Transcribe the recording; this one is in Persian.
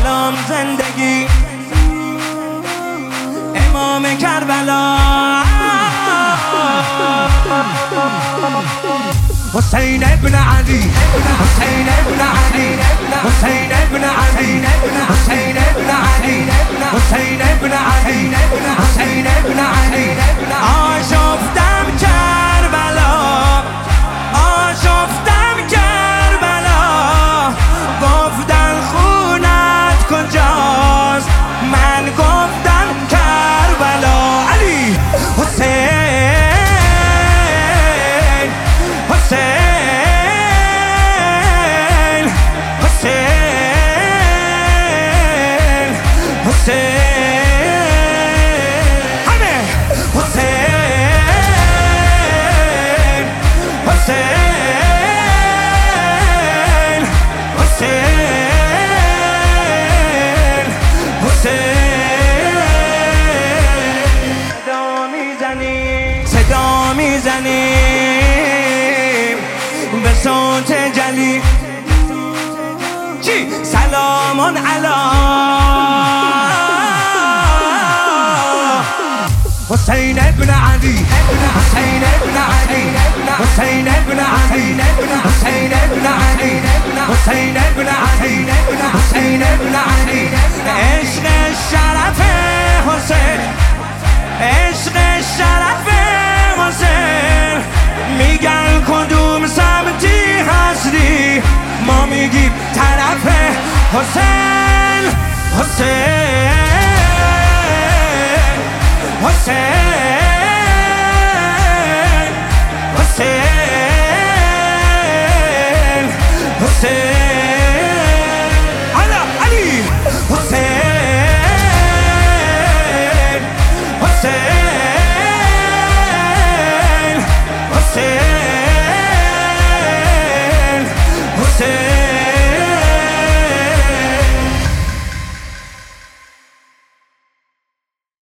سلام زندگی امام کربلا حسین ابن علی حسین ابن علی حسین ابن علی حسین ابن علی حسین ابن علی حسین ابن علی آشفتم کربلا آشفتم کربلا گفتن خونت کجاست من گفتم کربلا علی حسین حسین حسین حسین همه حسین حسین حسین حسین صدا میزنیم به صوت جلی چی سلامون علی حسین ابن علی